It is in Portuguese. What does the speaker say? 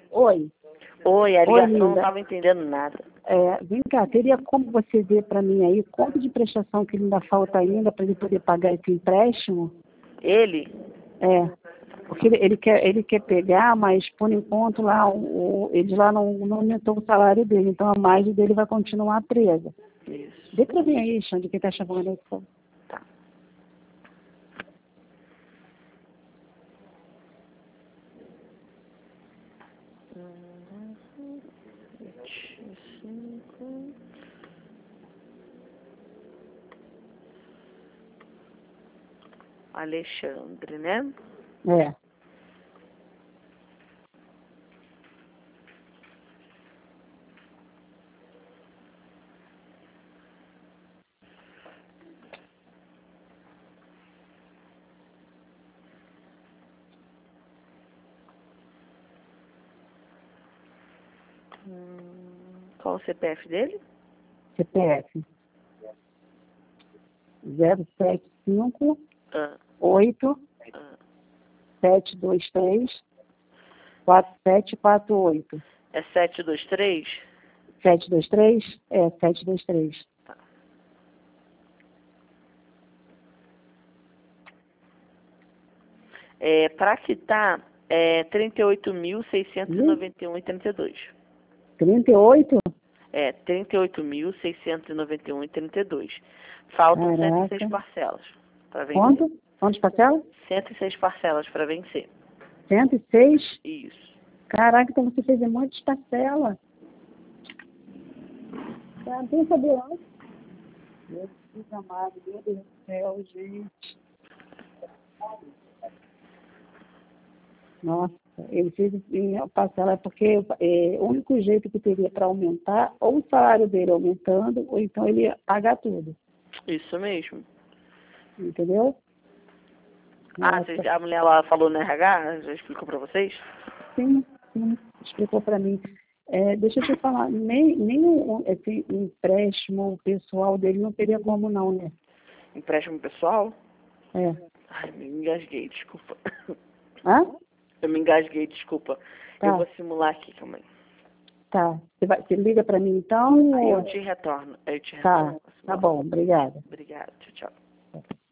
Oi. Oi, a Oi, ligação não linda. estava entendendo nada. Vem cá, teria como você ver para mim aí quanto de prestação que ele ainda falta ainda para ele poder pagar esse empréstimo? Ele? Porque ele quer pegar, mas por enquanto lá, ele lá não aumentou o salário dele, então a margem dele vai continuar presa. Isso. Vê para mim aí, Xande, que tá chamando aí. Tá. Alexandre, né? É. Qual o CPF dele? CPF 075 Ah, 8 ah. 723 4748. É 723? 723? 723. Tá. Para quitar, 38.691,32. 38? 38.691,32. Faltam 106 Caraca. parcelas para vencer. Quanto? Quantas parcelas? 106 parcelas para vencer. 106? Isso. Caraca, então você fez um monte de parcela. Tem que saber antes. Meu Deus amado, meu Deus do céu, gente. Nossa, ele fez em parcela porque o único jeito que teria para aumentar, ou o salário dele aumentando, ou então ele ia pagar tudo. Isso mesmo. Entendeu? Ah, Nossa. a mulher lá falou no RH? Já explicou para vocês? Sim, explicou para mim. Deixa eu te falar, nem esse empréstimo pessoal dele não teria como não, né? Empréstimo pessoal? É. Ai, me engasguei, desculpa. Hã? Eu me engasguei, desculpa. Eu Tá, vou simular aqui, calma aí. tá. Você liga para mim então? Aí eu Ou... te retorno. Tá, tá bom, obrigada. Obrigada, tchau, tchau.